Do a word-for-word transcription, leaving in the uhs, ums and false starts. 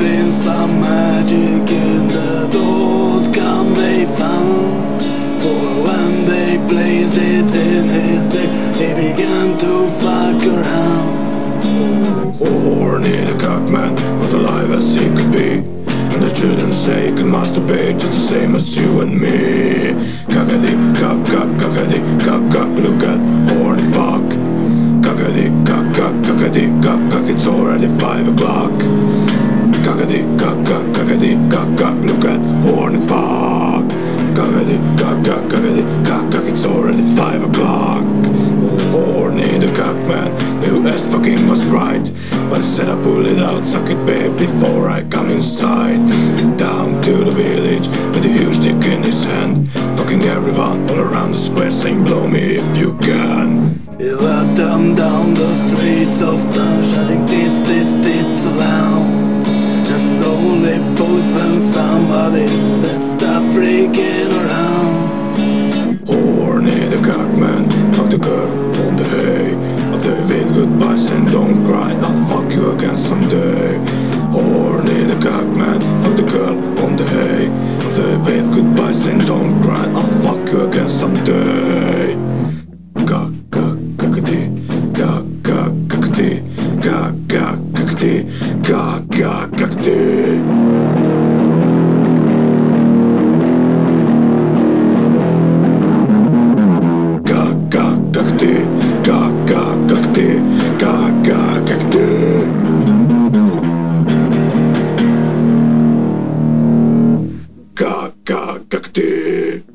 been some magic in the thought can be found. For when they placed it in his dick, he began to fuck around. Horny the cockman was alive as he could be, and the children say he could masturbate just the same as you and me. Cockady, cock, cock, cockady, cock, cock, look at horny fuck. Cockady, cock, cock, cockady, cock, cock, it's already five o'clock. Cockady, cock, cock, cockady, cock, cock, look at horny fuck. Cockady, cock, cock, cockady, cock, cock, it's already five o'clock. Horny the cockman knew as fucking was right, but I said I pull it out, suck it babe before I come inside. Down to the village with a huge dick in his hand, fucking everyone all around the square saying blow me if you can. He led them down the streets of town, shouting this, this, this aloud. And only post when somebody says stop freaking around. Horny the cockman, fuck the girl on the hay. After you wave goodbyes and don't cry, I'll fuck you again someday. Horny the cockman, fuck the girl on the hay. After you wave goodbyes and don't cry, I'll fuck you again someday. Cock, cock, cockity, cock, cock, cockity, cock, cock, cockity, cock, cock, cockity. Cockity, cock, cock, cockity, cock, cock, cockity. Cock, cock, cockity.